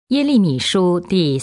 耶利米书第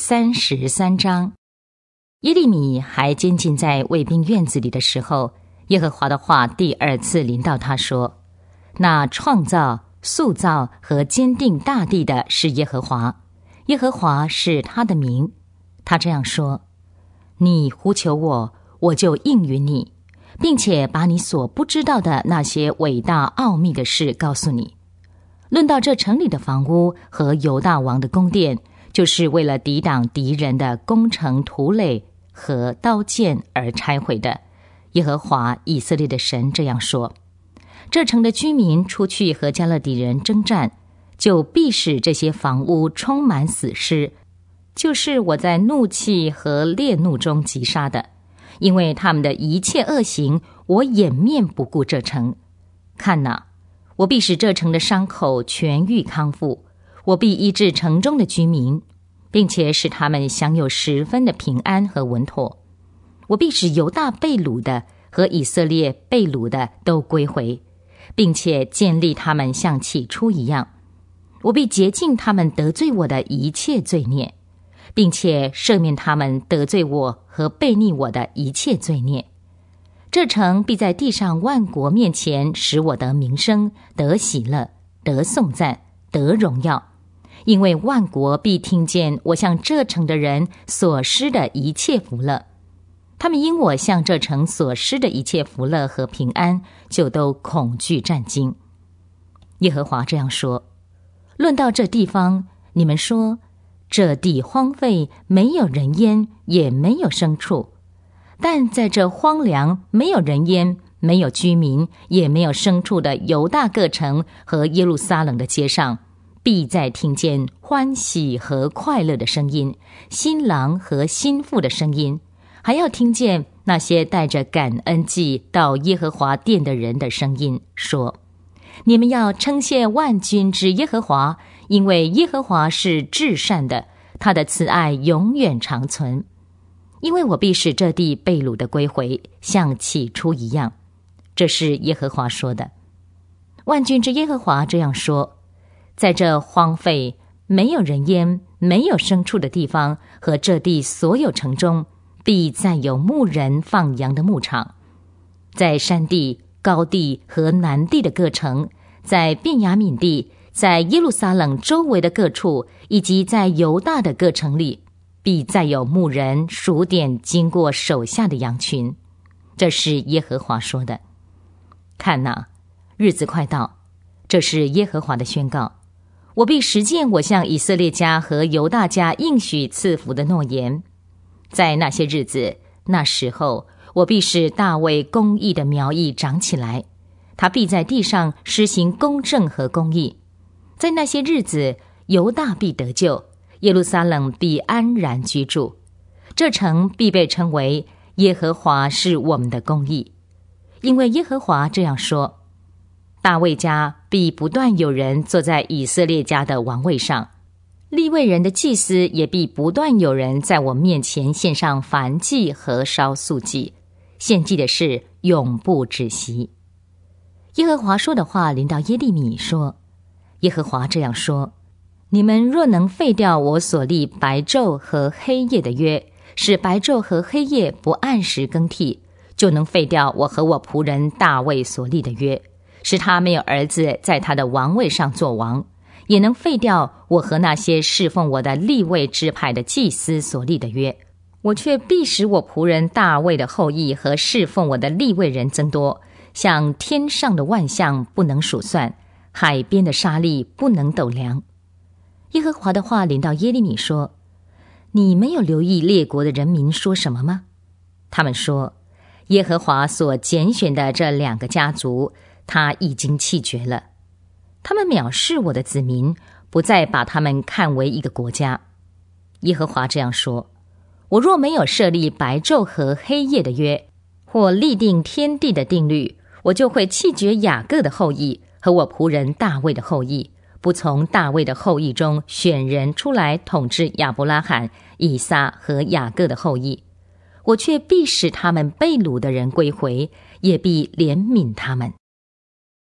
33章。耶利米还监禁在卫兵院子里的时候，耶和华的话第二次临到他说：那创造、塑造和坚定大地的是耶和华，耶和华是他的名。他这样说：你呼求我，我就应允你，并且把你所不知道的那些伟大奥秘的事告诉你。论到这城里的房屋和犹大王的宫殿，就是为了抵挡敌人的攻城土垒和刀剑而拆毁的。耶和华以色列的神这样说：这城的居民出去和迦勒底人征战，就必使这些房屋充满死尸，就是我在怒气和烈怒中击杀的，因为他们的一切恶行，我掩面不顾这城。看哪，我必使这城的伤口痊愈康复，我必医治城中的居民，并且使他们享有十分的平安和稳妥。我必使犹大被掳的和以色列被掳的都归回，并且建立他们像起初一样。我必洁净他们得罪我的一切罪孽，并且赦免他们得罪我和悖逆我的一切罪孽。这城必在地上万国面前使我得名声，得喜乐，得颂赞，得荣耀，因为万国必听见我向这城的人所施的一切福乐。他们因我向这城所施的一切福乐和平安，就都恐惧战惊。耶和华这样说：论到这地方，你们说这地荒废，没有人烟，也没有牲畜。但在这荒凉、没有人烟、没有居民，也没有牲畜的犹大各城和耶路撒冷的街上，必再听见欢喜和快乐的声音，新郎和新妇的声音，还要听见那些带着感恩祭到耶和华殿的人的声音，说：你们要称谢万军之耶和华，因为耶和华是至善的，他的慈爱永远长存。因为我必使这地被掳的归回，像起初一样。这是耶和华说的。万军之耶和华这样说：在这荒废、没有人烟、没有牲畜的地方和这地所有城中，必再有牧人放羊的牧场。在山地、高地和南地的各城，在便雅悯地，在耶路撒冷周围的各处，以及在犹大的各城里，必再有牧人数点经过手下的羊群。这是耶和华说的。看哪，日子快到，这是耶和华的宣告。我必实践我向以色列家和犹大家应许赐福的诺言。在那些日子，那时候，我必使大卫公义的苗裔长起来，他必在地上施行公正和公义。在那些日子，犹大必得救，耶路撒冷必安然居住，这城必被称为耶和华是我们的公义。因为耶和华这样说：大卫家必不断有人坐在以色列家的王位上，利未人的祭司也必不断有人在我面前献上燔祭和烧素祭，献祭的事永不止息。耶和华说的话临到耶利米说：耶和华这样说：你们若能废掉我所立白昼和黑夜的约，使白昼和黑夜不按时更替，就能废掉我和我仆人大卫所立的约，使他没有儿子在他的王位上做王，也能废掉我和那些侍奉我的利未支派的祭司所立的约。我却必使我仆人大卫的后裔和侍奉我的利未人增多，像天上的万象不能数算，海边的沙粒不能斗量。耶和华的话临到耶利米说：你没有留意列国的人民说什么吗？他们说：耶和华所拣选的这两个家族，他已经弃绝了。他们藐视我的子民，不再把他们看为一个国家。耶和华这样说：我若没有设立白昼和黑夜的约，或立定天地的定律，我就会弃绝雅各的后裔和我仆人大卫的后裔，不从大卫的后裔中选人出来统治亚伯拉罕、以撒和雅各的后裔。我却必使他们被掳的人归回，也必怜悯他们。